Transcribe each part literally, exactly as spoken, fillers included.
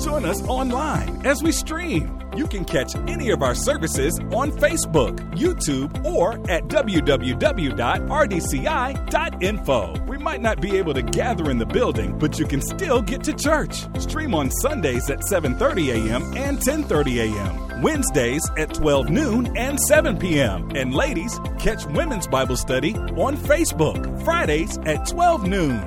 Join us online as we stream. You can catch any of our services on Facebook, YouTube, or at w w w dot r d c i dot info. We might not be able to gather in the building, but you can still get to church. Stream on Sundays at seven thirty a.m. and ten thirty a.m., Wednesdays at twelve noon and seven p.m. And ladies, catch Women's Bible Study on Facebook, Fridays at twelve noon.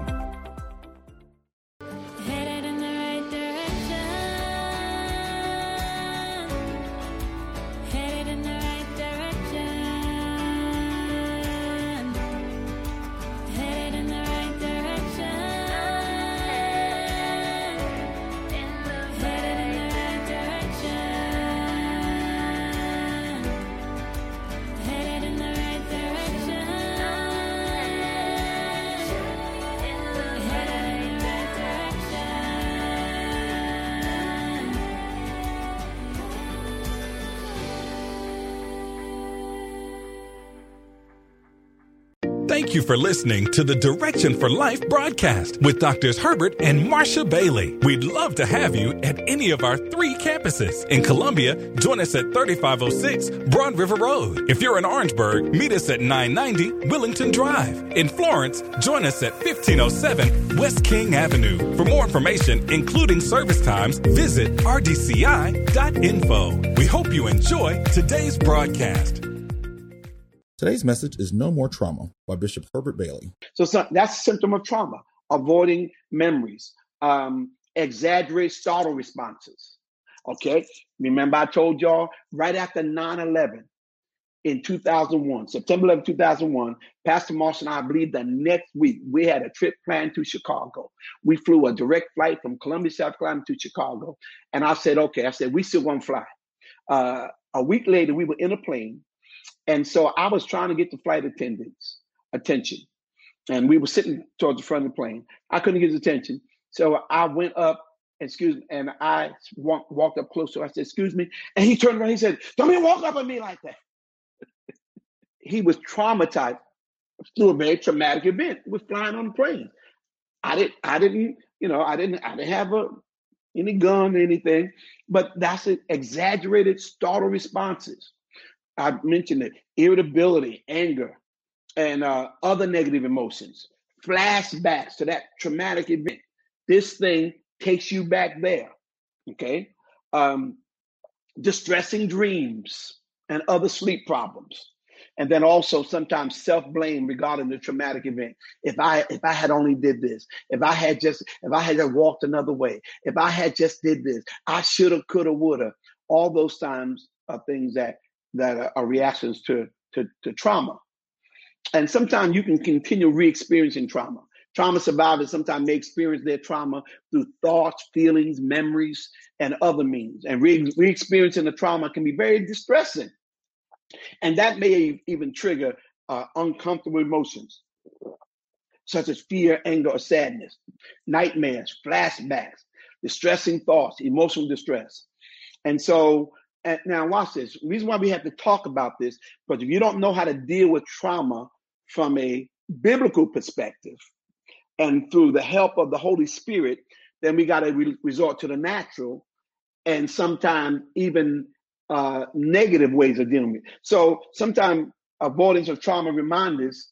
Thank you for listening to the Direction for Life broadcast with Doctors Herbert and Marsha Bailey. We'd love to have you at any of our three campuses. In Columbia, join us at thirty-five oh six Broad River Road. If you're in Orangeburg, meet us at nine ninety Willington Drive. In Florence, join us at fifteen oh seven West King Avenue. For more information, including service times, visit r d c i dot info. We hope you enjoy today's broadcast. Today's message is No More Trauma by Bishop Herbert Bailey. So, so that's a symptom of trauma, avoiding memories, um, exaggerated startle responses. Okay. Remember I told y'all right after nine eleven in two thousand one, September eleventh, two thousand one, Pastor Marsha and I, I believe the next week, we had a trip planned to Chicago. We flew a direct flight from Columbia, South Carolina to Chicago. And I said, okay, I said, we still want to fly. Uh, a week later, we were in a plane. And so I was trying to get the flight attendants' attention. And we were sitting towards the front of the plane. I couldn't get his attention. So I went up, excuse me, and I walk, walked up close. So I said, excuse me. And he turned around. He said, don't even walk up on me like that. He was traumatized through a very traumatic event with flying on the plane. I didn't, I didn't, you know, I didn't, I didn't have a, any gun or anything, but that's an exaggerated startle responses. I mentioned it, irritability, anger, and uh, other negative emotions, flashbacks to that traumatic event. This thing takes you back there, okay? Um, distressing dreams and other sleep problems. And then also sometimes self-blame regarding the traumatic event. If I if I had only did this, if I had just if I had just walked another way, if I had just did this, I shoulda, coulda, woulda. All those times are things that that are reactions to, to, to trauma. And sometimes you can continue re-experiencing trauma. Trauma survivors sometimes may experience their trauma through thoughts, feelings, memories, and other means. And re- re-experiencing the trauma can be very distressing. And that may even trigger uh, uncomfortable emotions, such as fear, anger, or sadness, nightmares, flashbacks, distressing thoughts, emotional distress. And so And now watch this. The reason why we have to talk about this, because if you don't know how to deal with trauma from a biblical perspective and through the help of the Holy Spirit, then we got to re- resort to the natural and sometimes even uh, negative ways of dealing with it. So sometimes avoidance of trauma reminders,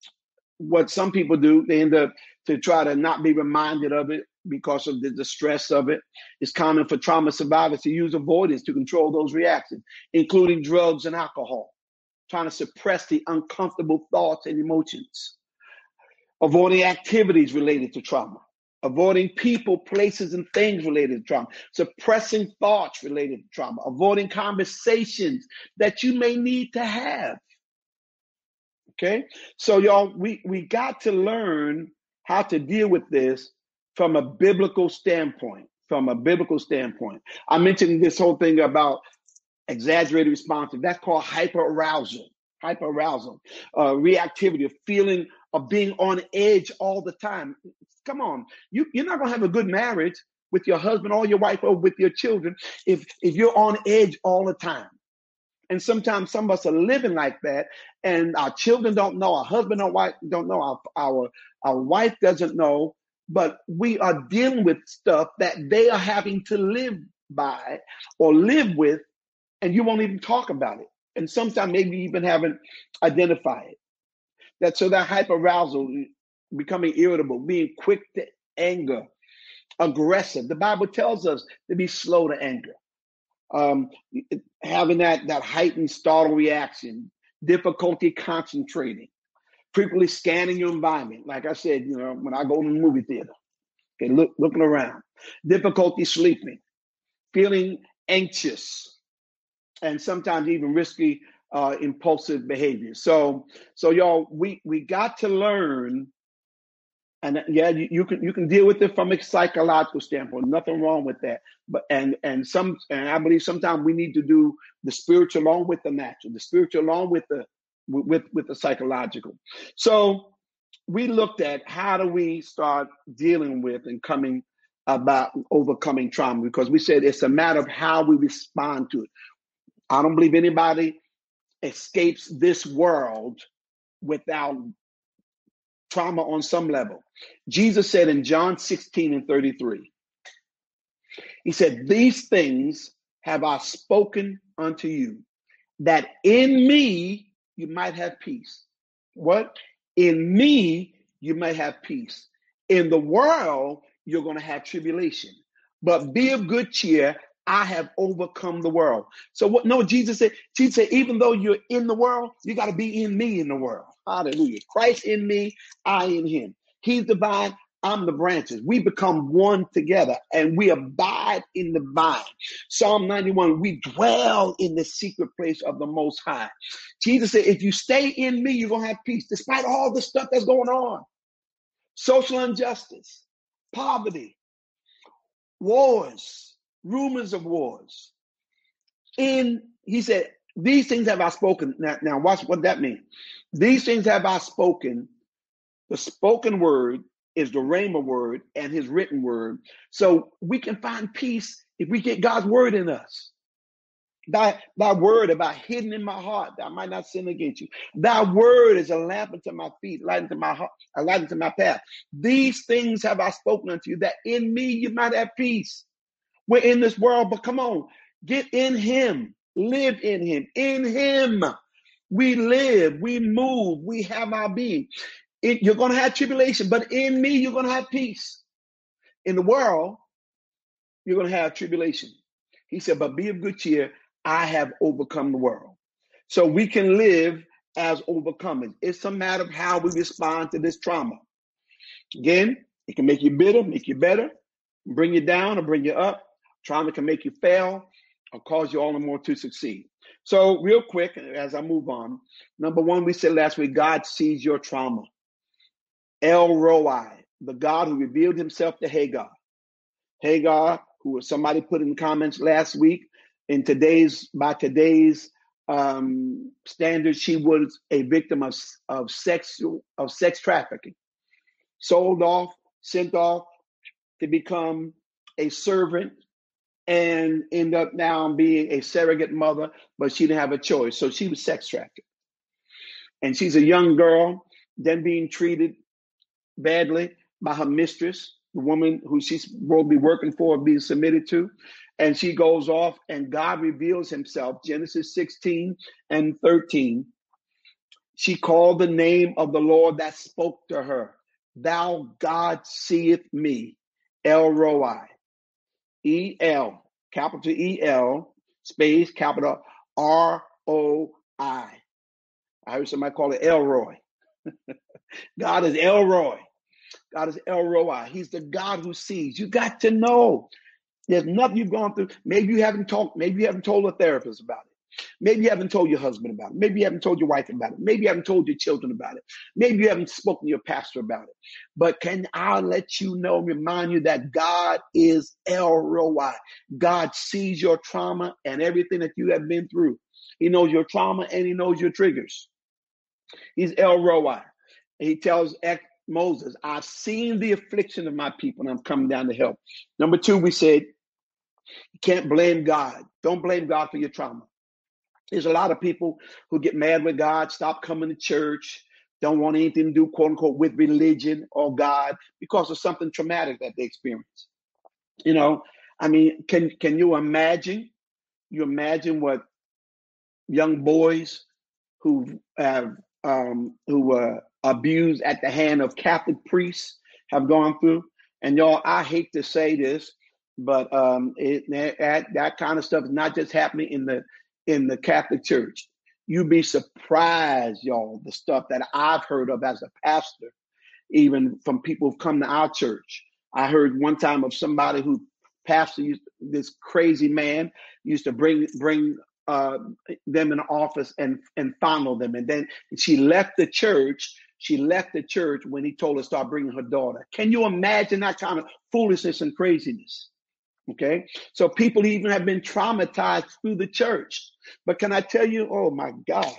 what some people do, they end up to try to not be reminded of it because of the, the stress of it. It's common for trauma survivors to use avoidance to control those reactions, including drugs and alcohol, trying to suppress the uncomfortable thoughts and emotions, avoiding activities related to trauma, avoiding people, places, and things related to trauma, suppressing thoughts related to trauma, avoiding conversations that you may need to have. Okay? So y'all, we, we got to learn how to deal with this from a biblical standpoint, from a biblical standpoint. I mentioned this whole thing about exaggerated responses. That's called hyperarousal, hyperarousal, uh, reactivity, of feeling of being on edge all the time. Come on, you, you're not going to have a good marriage with your husband or your wife or with your children if, if you're on edge all the time. And sometimes some of us are living like that, and our children don't know, our husband or wife don't know, our, our, our wife doesn't know, but we are dealing with stuff that they are having to live by or live with, and you won't even talk about it. And sometimes maybe you even haven't identified it. That so that hyperarousal, becoming irritable, being quick to anger, aggressive. The Bible tells us to be slow to anger. Um, having that, that heightened startle reaction, difficulty concentrating, frequently scanning your environment. Like I said, you know, when I go to the movie theater, okay, look, looking around, difficulty sleeping, feeling anxious, and sometimes even risky, uh, impulsive behavior. So, so y'all, we we got to learn. And yeah, you, you can you can deal with it from a psychological standpoint. Nothing wrong with that. But and and some and I believe sometimes we need to do the spiritual along with the natural, the spiritual along with the with with the psychological. So we looked at how do we start dealing with and coming about overcoming trauma, because we said it's a matter of how we respond to it. I don't believe anybody escapes this world without trauma on some level. Jesus said in John sixteen and thirty-three, he said, "These things have I spoken unto you, that in me you might have peace." What? In me you may have peace. In the world you're going to have tribulation, but be of good cheer. I have overcome the world. So what? No, Jesus said, Jesus said, even though you're in the world, you got to be in me in the world. Hallelujah. Christ in me, I in him. He's the vine, I'm the branches. We become one together and we abide in the vine. Psalm ninety-one, we dwell in the secret place of the Most High. Jesus said, if you stay in me, you're going to have peace, despite all the stuff that's going on. Social injustice, poverty, wars, rumors of wars. In, he said, these things have I spoken. Now, now watch what that means. These things have I spoken. The spoken word is the rhema word and his written word. So we can find peace if we get God's word in us. Thy, thy word about hidden in my heart, that I might not sin against you. Thy word is a lamp unto my feet, light unto my heart, a light unto my path. These things have I spoken unto you, that in me you might have peace. We're in this world, but come on, get in him, live in him. In him we live, we move, we have our being. It, you're going to have tribulation, but in me you're going to have peace. In the world, you're going to have tribulation. He said, but be of good cheer, I have overcome the world. So we can live as overcomers. It's a matter of how we respond to this trauma. Again, it can make you bitter, make you better, bring you down or bring you up. Trauma can make you fail or cause you all the more to succeed. So real quick, as I move on, number one, we said last week, God sees your trauma. El Roi, the God who revealed himself to Hagar. Hagar, who was somebody put in the comments last week, in today's, by today's um, standards, she was a victim of, of sexual, of sex trafficking. Sold off, sent off to become a servant, and end up now being a surrogate mother, but she didn't have a choice. So she was sex trafficked. And she's a young girl, then being treated badly by her mistress, the woman who she's will be working for, being submitted to. And she goes off and God reveals himself, Genesis sixteen and thirteen. She called the name of the Lord that spoke to her. Thou God seeth me, El Roi. E L, capital E L, space, capital R O I. I heard somebody call it Elroy. God is Elroy. God is El Roi. He's the God who sees. You got to know. There's nothing you've gone through. Maybe you haven't talked, maybe you haven't told a therapist about it. Maybe you haven't told your husband about it. Maybe you haven't told your wife about it. Maybe you haven't told your children about it. Maybe you haven't spoken to your pastor about it. But can I let you know, remind you that God is El Roi. God sees your trauma and everything that you have been through. He knows your trauma and he knows your triggers. He's El Roi. He tells Moses, I've seen the affliction of my people and I'm coming down to help. Number two, we said, you can't blame God. Don't blame God for your trauma. There's a lot of people who get mad with God, stop coming to church, don't want anything to do, quote unquote, with religion or God because of something traumatic that they experienced. You know, I mean, can can you imagine? You imagine what young boys who have um, who were abused at the hand of Catholic priests have gone through? And y'all, I hate to say this, but um, it, that that kind of stuff is not just happening in the in the Catholic Church. You'd be surprised, y'all, the stuff that I've heard of as a pastor, even from people who've come to our church. I heard one time of somebody who pastor used, this crazy man used to bring bring uh, them in the office and and fondle them, and then she left the church. She left the church when he told her to start bringing her daughter. Can you imagine that kind of foolishness and craziness? Okay, so people even have been traumatized through the church. But can I tell you, oh my God,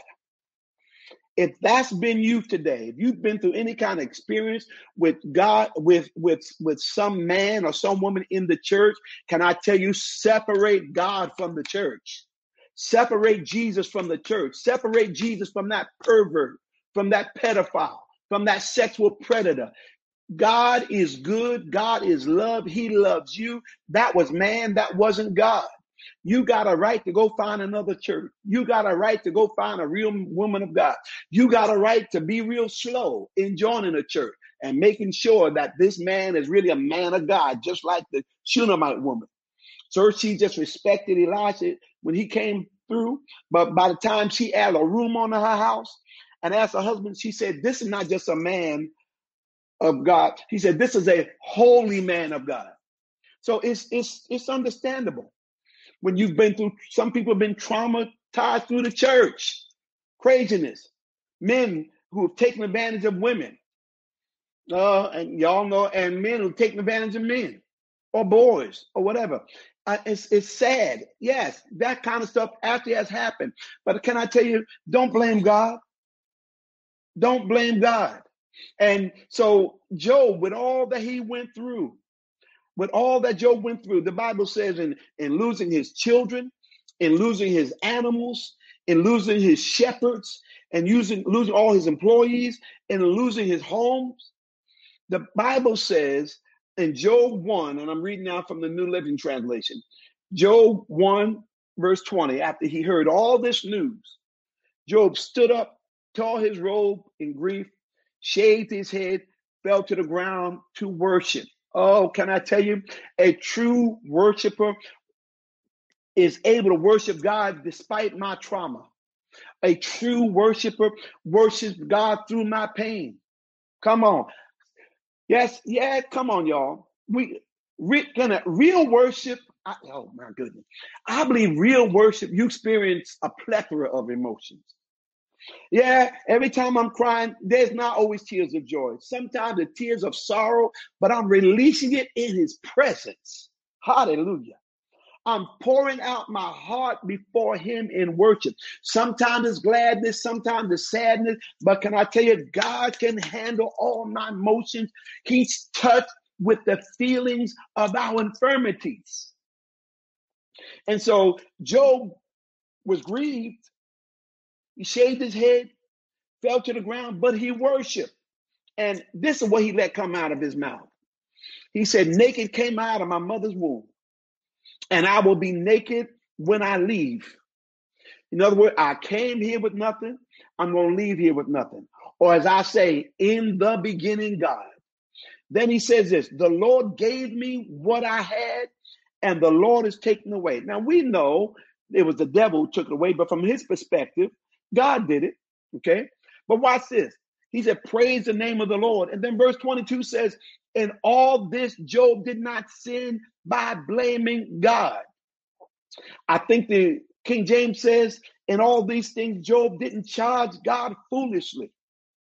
if that's been you today, if you've been through any kind of experience with God, with with with some man or some woman in the church, can I tell you, separate God from the church. Separate Jesus from the church. Separate Jesus from that pervert, from that pedophile, from that sexual predator. God is good. God is love. He loves you. That was man. That wasn't God. You got a right to go find another church. You got a right to go find a real woman of God. You got a right to be real slow in joining a church and making sure that this man is really a man of God, just like the Shunammite woman. So she just respected Elijah when he came through. But by the time she added a room on her house and asked her husband, she said, this is not just a man of God. He said, this is a holy man of God. So it's it's it's understandable when you've been through, some people have been traumatized through the church, craziness, men who have taken advantage of women, uh, and y'all know, and men who've taken advantage of men or boys or whatever. Uh, it's it's sad. Yes, that kind of stuff actually has happened. But can I tell you, don't blame God. Don't blame God. And so Job, with all that he went through, with all that Job went through, the Bible says in, in losing his children, in losing his animals, in losing his shepherds, and using losing all his employees, and losing his homes, the Bible says in Job one, and I'm reading now from the New Living Translation, Job one, verse twenty, after he heard all this news, Job stood up, tore his robe in grief, shaved his head, fell to the ground to worship. Oh, can I tell you, a true worshiper is able to worship God despite my trauma. A true worshiper worships God through my pain. Come on. Yes, yeah, come on, y'all. We re, gonna, real worship, I, oh my goodness. I believe real worship, you experience a plethora of emotions. Yeah, every time I'm crying, there's not always tears of joy. Sometimes the tears of sorrow, but I'm releasing it in his presence. Hallelujah. I'm pouring out my heart before him in worship. Sometimes it's gladness, sometimes it's sadness, but can I tell you, God can handle all my emotions. He's touched with the feelings of our infirmities. And so Job was grieved. He shaved his head, fell to the ground, but he worshiped. And this is what he let come out of his mouth. He said, naked came out of my mother's womb, and I will be naked when I leave. In other words, I came here with nothing. I'm going to leave here with nothing. Or as I say, in the beginning, God. Then he says this, the Lord gave me what I had, and the Lord is taking away. Now, we know it was the devil who took it away, but from his perspective, God did it, okay? But watch this. He said, praise the name of the Lord. And then verse twenty-two says, in all this, Job did not sin by blaming God. I think the King James says, in all these things, Job didn't charge God foolishly.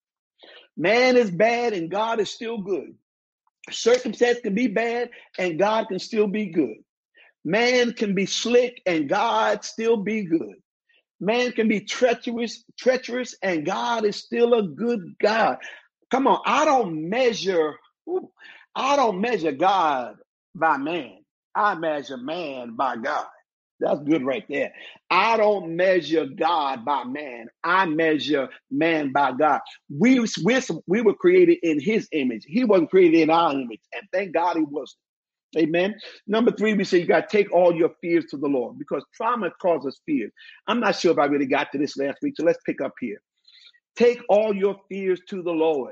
Man is bad and God is still good. Circumstance can be bad and God can still be good. Man can be slick and God still be good. Man can be treacherous, treacherous, and God is still a good God. Come on, I don't measure, I don't measure God by man. I measure man by God. That's good right there. I don't measure God by man. I measure man by God. We, we, we were created in his image. He wasn't created in our image. And thank God he wasn't. Amen. Number three, we say you got to take all your fears to the Lord because trauma causes fears. I'm not sure if I really got to this last week, so let's pick up here. Take all your fears to the Lord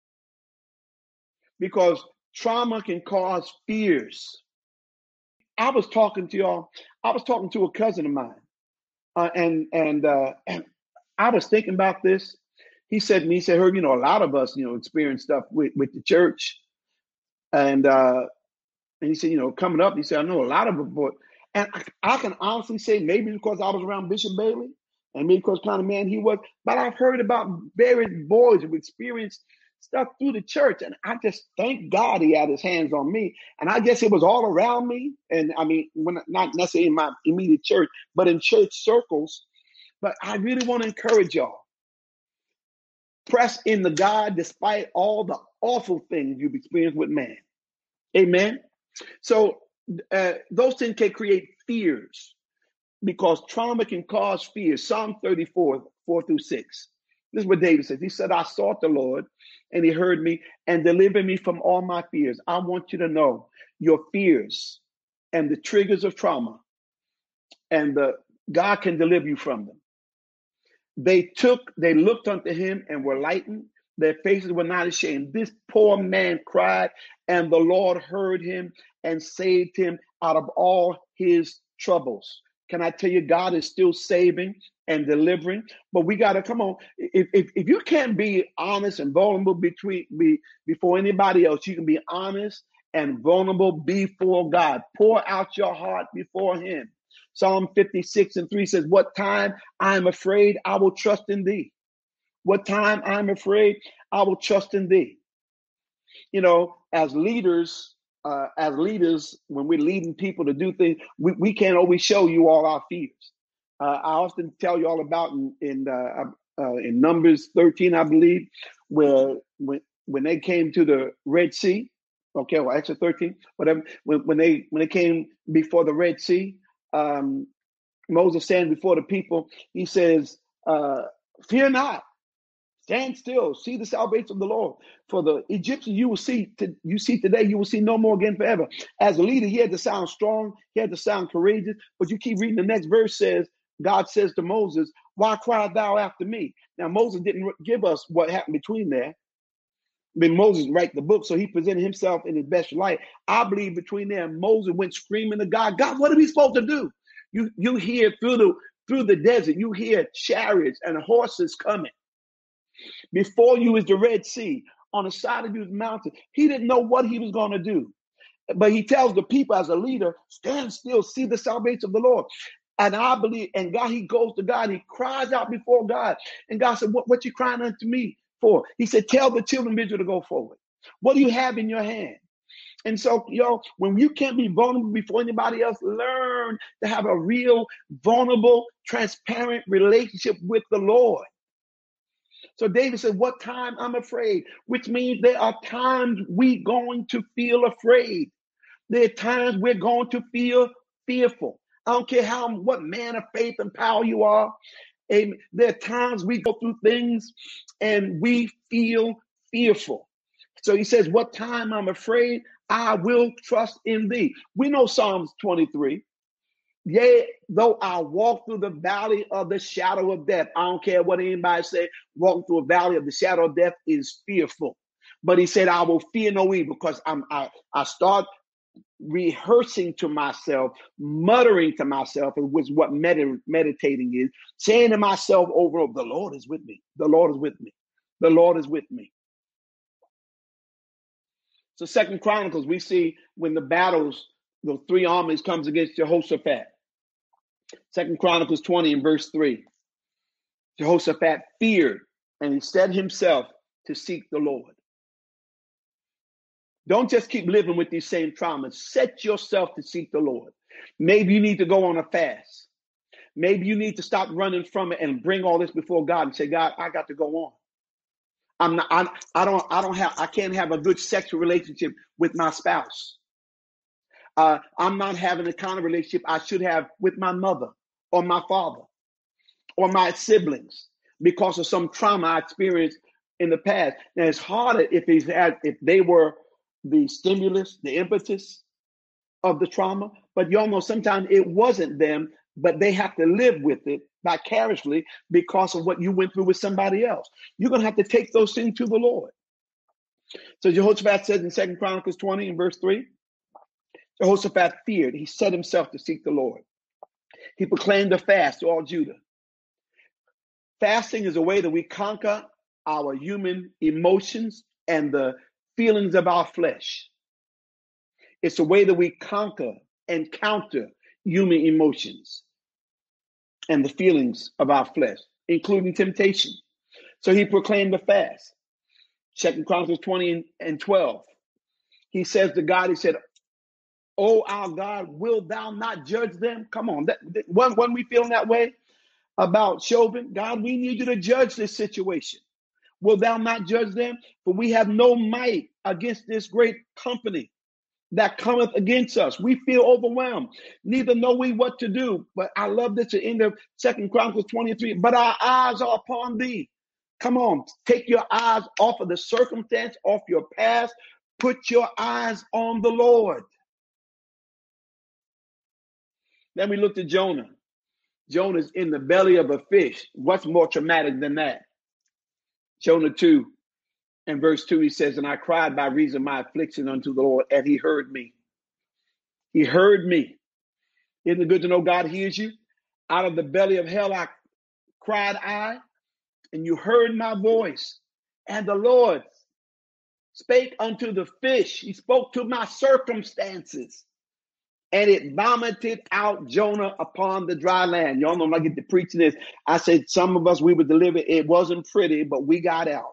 because trauma can cause fears. I was talking to y'all. I was talking to a cousin of mine, uh, and and uh, and I was thinking about this. He said to me, he said, "Herb, you know, a lot of us, you know, experience stuff with, with the church, and uh, and he said, you know, coming up, he said, I know a lot of it, but and I, I can honestly say maybe because I was around Bishop Bailey, and maybe because kind of man he was, but I've heard about various boys who've experienced stuff through the church. And I just thank God he had his hands on me. And I guess it was all around me. And I mean, when not necessarily in my immediate church, but in church circles. But I really want to encourage y'all. Press into God despite all the awful things you've experienced with man. Amen. So uh, those things can create fears because trauma can cause fears. Psalm thirty-four, four through six. This is what David says. He said, I sought the Lord and he heard me and delivered me from all my fears. I want you to know your fears and the triggers of trauma, and the God can deliver you from them. They took, they looked unto him and were lightened. Their faces were not ashamed. This poor man cried, and the Lord heard him and saved him out of all his troubles. Can I tell you, God is still saving and delivering, but we got to come on. If, if if you can't be honest and vulnerable between be, before anybody else, you can be honest and vulnerable before God. Pour out your heart before him. Psalm fifty-six and three says, what time I am afraid, I will trust in thee. What time I'm afraid, I will trust in thee. You know, as leaders, uh, as leaders, when we're leading people to do things, we, we can't always show you all our fears. Uh, I often tell you all about in in, uh, uh, in Numbers thirteen, I believe, where when when they came to the Red Sea, okay, well, actually thirteen, whatever. When when they when they came before the Red Sea, um, Moses stands before the people. He says, uh, "Fear not, stand still, see the salvation of the Lord. For the Egyptians you will see to, you see today, you will see no more again forever." As a leader, he had to sound strong, he had to sound courageous. But you keep reading, the next verse says, God says to Moses, why cry thou after me? Now, Moses didn't give us what happened between there. I mean, Moses wrote the book, so he presented himself in his best light. I believe between there, Moses went screaming to God, God, what are we supposed to do? You you hear through the through the desert, you hear chariots and horses coming. Before you is the Red Sea. On the side of you is mountain. He didn't know what he was going to do. But he tells the people as a leader, stand still, see the salvation of the Lord. And I believe, and God, he goes to God, he cries out before God. And God said, what, what you crying unto me for? He said, tell the children of Israel to go forward. What do you have in your hand? And so, yo, when you can't be vulnerable before anybody else, learn to have a real, vulnerable, transparent relationship with the Lord. So David said, what time I'm afraid, which means there are times we going to feel afraid. There are times we're going to feel fearful. I don't care how, what man of faith and power you are. And there are times we go through things and we feel fearful. So he says, what time I'm afraid, I will trust in thee. We know Psalms twenty-three. Yea, though I walk through the valley of the shadow of death. I don't care what anybody say. Walking through a valley of the shadow of death is fearful. But he said, I will fear no evil, because I'm, I, I start rehearsing to myself, muttering to myself, which is what med- meditating is, saying to myself over, the Lord is with me. The Lord is with me. The Lord is with me. So Second Chronicles, we see when the battles, the three armies comes against Jehoshaphat. Second Chronicles twenty and verse three. Jehoshaphat feared, and he set himself to seek the Lord. Don't just keep living with these same traumas. Set yourself to seek the Lord. Maybe you need to go on a fast. Maybe you need to stop running from it and bring all this before God and say, God, I got to go on. I'm not, I, I don't, I don't have, I can't have a good sexual relationship with my spouse. Uh, I'm not having the kind of relationship I should have with my mother or my father or my siblings because of some trauma I experienced in the past. Now it's harder if he's had if they were the stimulus, the impetus of the trauma, but y'all know sometimes it wasn't them, but they have to live with it vicariously because of what you went through with somebody else. You're going to have to take those things to the Lord. So Jehoshaphat says in Second Chronicles twenty and verse three, Jehoshaphat feared. He set himself to seek the Lord. He proclaimed a fast to all Judah. Fasting is a way that we conquer our human emotions and the feelings of our flesh. It's a way that we conquer and counter human emotions and the feelings of our flesh, including temptation. So he proclaimed a fast. Second Chronicles twenty and twelve. He says to God, he said, "Oh, our God, will thou not judge them?" Come on. That, that, when, when we feeling that way about Chauvin, God, we need you to judge this situation. Will thou not judge them? For we have no might against this great company that cometh against us. We feel overwhelmed. Neither know we what to do. But I love this at the end of Second Chronicles twenty-three. But our eyes are upon thee. Come on, take your eyes off of the circumstance, off your past. Put your eyes on the Lord. Then we looked at Jonah. Jonah's in the belly of a fish. What's more traumatic than that? Jonah two and verse two, he says, "And I cried by reason of my affliction unto the Lord, and he heard me." He heard me. Isn't it good to know God hears you? Out of the belly of hell I cried I, and you heard my voice. And the Lord spake unto the fish. He spoke to my circumstances. And it vomited out Jonah upon the dry land. Y'all know when I get to preaching this, I said some of us, we were delivered. It wasn't pretty, but we got out.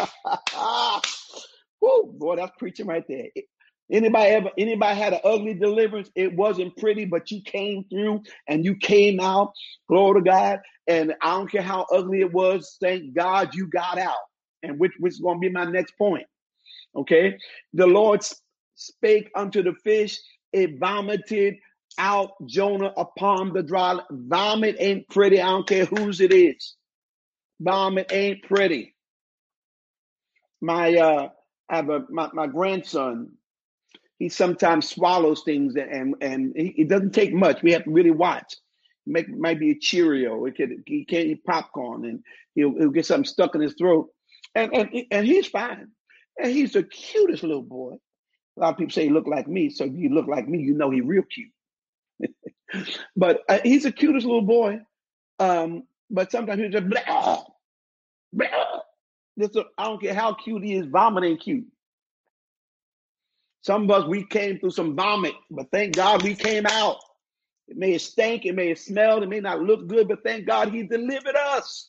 Woo, boy, that's preaching right there. Anybody ever, anybody had an ugly deliverance? It wasn't pretty, but you came through and you came out. Glory to God. And I don't care how ugly it was. Thank God you got out. And which, which is going to be my next point. Okay. The Lord spake unto the fish. It vomited out Jonah upon the dry land. Vomit ain't pretty. I don't care whose it is. Vomit ain't pretty. My, uh, I have a, my, my grandson, he sometimes swallows things and, and he, it doesn't take much. We have to really watch. Make, might be a Cheerio. It could, he can't eat popcorn and he'll, he'll get something stuck in his throat. And, and, and he's fine. And he's the cutest little boy. A lot of people say he look like me. So if you look like me, you know he's real cute. But uh, he's the cutest little boy. Um, but sometimes he's just blah, blah. This, I don't care how cute he is, vomit ain't cute. Some of us, we came through some vomit, but thank God we came out. It may have stank, it may have smelled, it may not look good, but thank God he delivered us.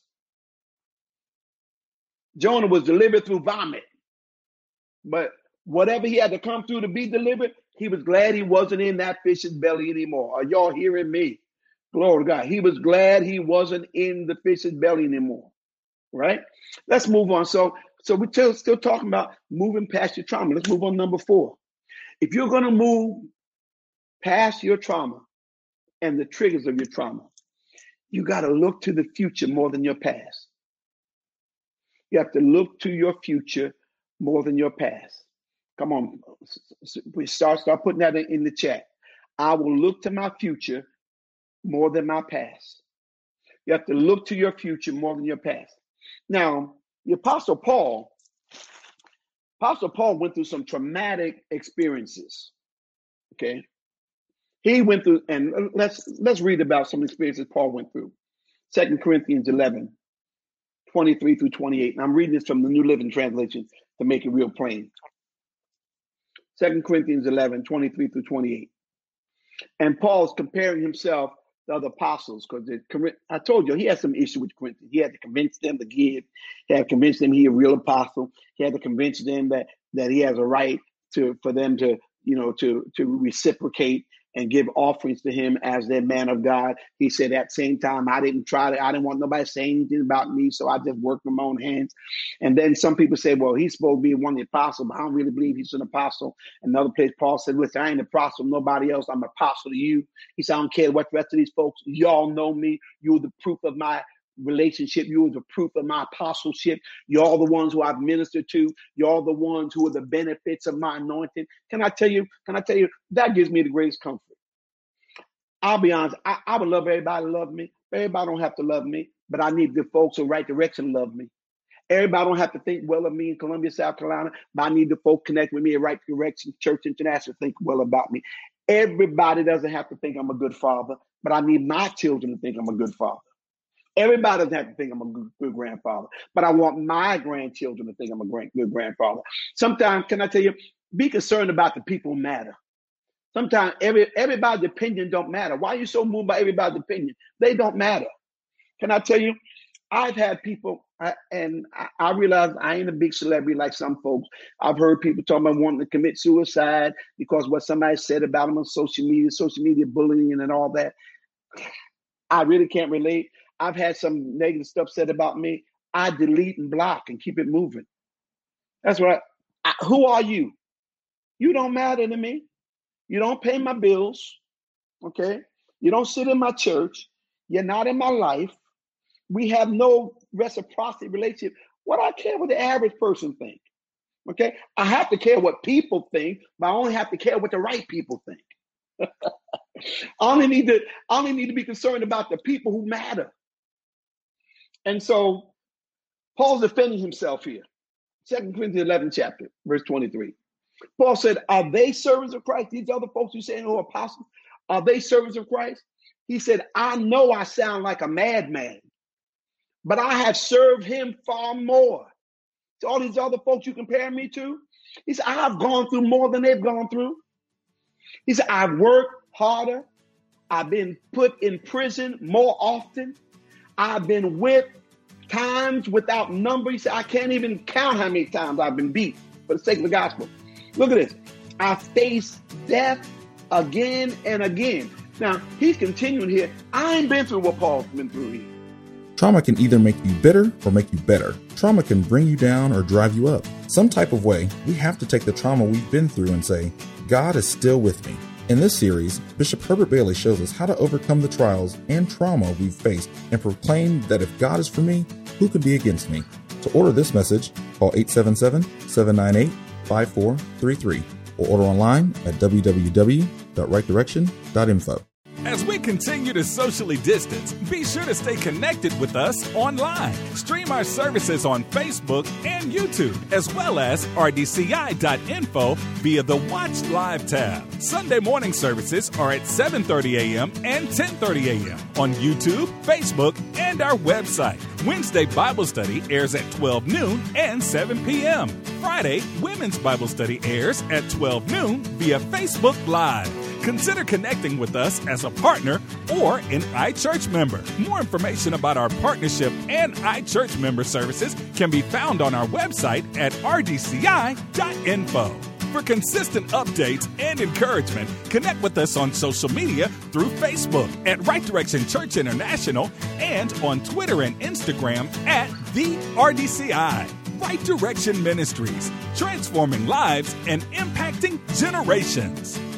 Jonah was delivered through vomit. But whatever he had to come through to be delivered, he was glad he wasn't in that fish's belly anymore. Are y'all hearing me? Glory to God. He was glad he wasn't in the fish's belly anymore. Right? Let's move on. So, so we're still, still talking about moving past your trauma. Let's move on to number four. If you're going to move past your trauma and the triggers of your trauma, you got to look to the future more than your past. You have to look to your future more than your past. Come on. We start, start putting that in, in the chat. I will look to my future more than my past. You have to look to your future more than your past. Now, the Apostle Paul, Apostle Paul went through some traumatic experiences. Okay. He went through, and let's let's read about some experiences Paul went through. Second Corinthians eleven, twenty-three through twenty-eight. And I'm reading this from the New Living Translation to make it real plain. Second Corinthians eleven, twenty-three through twenty-eight. And Paul's comparing himself to other apostles because I told you he had some issue with Corinthians. He had to convince them to give. He had to convince them he's a real apostle. He had to convince them that that he has a right to for them to you know to to reciprocate and give offerings to him as their man of God. He said at the same time, I didn't try to, I didn't want nobody saying anything about me, so I just worked with my own hands. And then some people say, well, he's supposed to be one of the apostles, but I don't really believe he's an apostle. Another place, Paul said, listen, I ain't an apostle, nobody else. I'm an apostle to you. He said, I don't care what the rest of these folks, y'all know me. You're the proof of my relationship. You are the proof of my apostleship. You're all the ones who I've ministered to. You're all the ones who are the benefits of my anointing. Can I tell you, can I tell you, that gives me the greatest comfort. I'll be honest, I, I would love everybody to love me. Everybody don't have to love me, but I need the folks in right direction to love me. Everybody don't have to think well of me in Columbia, South Carolina, but I need the folks connect with me at Right Direction Church International think well about me. Everybody doesn't have to think I'm a good father, but I need my children to think I'm a good father. Everybody doesn't have to think I'm a good, good grandfather, but I want my grandchildren to think I'm a great, good grandfather. Sometimes, can I tell you, be concerned about the people who matter. Sometimes every everybody's opinion don't matter. Why are you so moved by everybody's opinion? They don't matter. Can I tell you, I've had people, I, and I, I realize I ain't a big celebrity like some folks. I've heard people talking about wanting to commit suicide because what somebody said about them on social media, social media bullying and all that. I really can't relate. I've had some negative stuff said about me. I delete and block and keep it moving. That's right. I, who are you? You don't matter to me. You don't pay my bills. Okay. You don't sit in my church. You're not in my life. We have no reciprocity relationship. What do I care what the average person think? Okay. I have to care what people think, but I only have to care what the right people think. I only need to, I only need to be concerned about the people who matter. And so Paul's defending himself here. Second Corinthians eleven chapter, verse twenty-three. Paul said, are they servants of Christ? These other folks who saying who are apostles, are they servants of Christ? He said, I know I sound like a madman, but I have served him far more. To all these other folks you compare me to, he said, I've gone through more than they've gone through. He said, I've worked harder. I've been put in prison more often. I've been whipped times without number. He said, I can't even count how many times I've been beat for the sake of the gospel. Look at this. I faced death again and again. Now, he's continuing here. I ain't been through what Paul's been through here. Trauma can either make you bitter or make you better. Trauma can bring you down or drive you up. Some type of way, we have to take the trauma we've been through and say, God is still with me. In this series, Bishop Herbert Bailey shows us how to overcome the trials and trauma we've faced and proclaim that if God is for me, who can be against me? To order this message, call eight seven seven, seven nine eight, five four three three or order online at w w w dot right direction dot info. As we continue to socially distance, be sure to stay connected with us online. Stream our services on Facebook and YouTube, as well as r d c i dot info via the Watch Live tab. Sunday morning services are at seven thirty a.m. and ten thirty a.m. on YouTube, Facebook, and our website. Wednesday Bible Study airs at twelve noon and seven p.m. Friday, Women's Bible Study airs at twelve noon via Facebook Live. Consider connecting with us as a partner or an iChurch member. More information about our partnership and iChurch member services can be found on our website at r d c i dot info. For consistent updates and encouragement, connect with us on social media through Facebook at Right Direction Church International and on Twitter and Instagram at the R D C I. Right Direction Ministries, transforming lives and impacting generations.